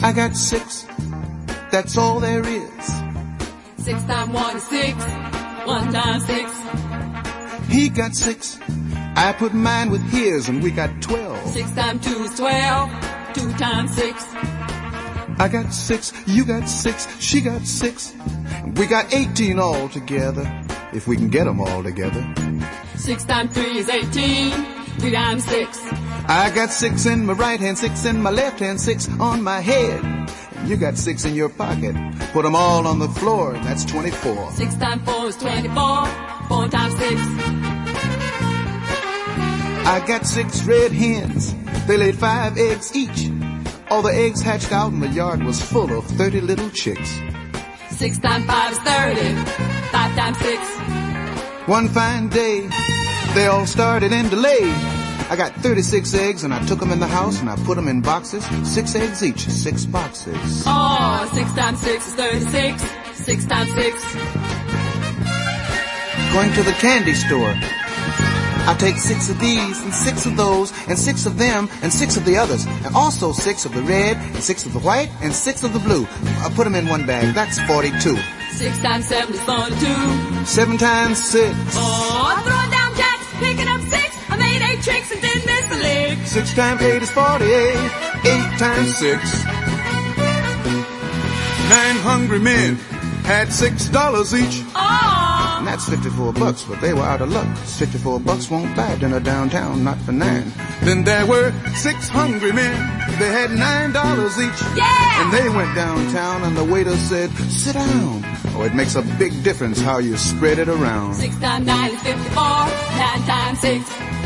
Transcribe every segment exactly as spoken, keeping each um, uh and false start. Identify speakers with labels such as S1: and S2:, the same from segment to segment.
S1: I got six, that's all there is.
S2: Six times one is six, one times six.
S1: He got six, I put mine with his, and we got twelve.
S2: Six times two is twelve, two times six.
S1: I got six, you got six, she got six. We got eighteen all together, if we can get them all together.
S2: Six times three is eighteen, three times six.
S1: I got six in my right hand, six in my left hand, six on my head. You got six in your pocket. Put them all on the floor, that's twenty-four.
S2: Six times four is twenty-four, four times six.
S1: I got six red hens. They laid five eggs each. All the eggs hatched out and the yard was full of thirty little chicks.
S2: Six times five is thirty, five times six.
S1: One fine day, they all started in to lay. I got thirty-six eggs and I took them in the house and I put them in boxes. Six eggs each, six boxes.
S2: Oh, six times six is thirty-six, six times six.
S1: Going to the candy store. I take six of these and six of those and six of them and six of the others. And also six of the red and six of the white and six of the blue. I put them in one bag, that's forty-two.
S2: Six times seven is forty-two.
S1: Seven times six.
S2: Oh, throwing down jacks, picking up six. I made eight tricks and didn't miss a lick.
S1: Six times eight is forty-eight. Eight times six. Nine hungry men had six dollars each.
S2: Oh!
S1: And that's fifty-four bucks, but they were out of luck. fifty-four bucks won't buy dinner downtown, not for nine. Then there were six hungry men. They had nine dollars each.
S2: Yeah!
S1: And they went downtown and the waiter said, sit down. Oh, it makes a big difference how you spread it around.
S2: Six times nine is fifty-four, nine times six.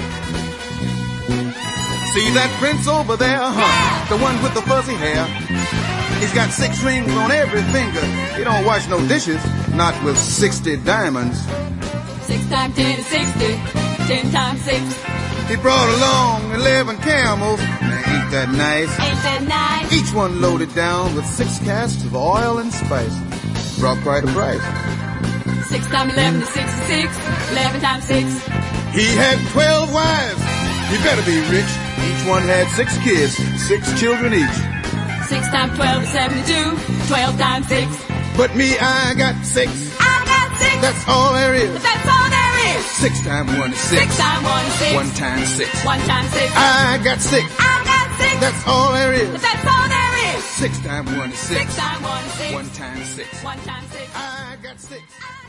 S1: See that prince over there, huh?
S2: Yeah.
S1: The one with the fuzzy hair. He's got six rings on every finger. He don't wash no dishes, not with sixty diamonds.
S2: Six times ten is sixty, ten times six.
S1: He brought along eleven camels. Now, ain't that nice?
S2: Ain't that nice?
S1: Each one loaded down with six casks of oil and spice. Brought quite a price.
S2: Six times eleven is sixty-six, eleven times six.
S1: He had twelve wives. He better be rich. Each one had six kids, six children each.
S2: Six times twelve is seventy-two, twelve times six.
S1: But me, I got six.
S2: I got six.
S1: That's all there is.
S2: But that's all there is.
S1: Six times one is six.
S2: Six times one is six.
S1: One times six.
S2: One times six.
S1: I got six.
S2: I got six.
S1: That's all there is.
S2: But that's all there is.
S1: Six times one is six.
S2: Six times one is six.
S1: One times six.
S2: One times six.
S1: I got six.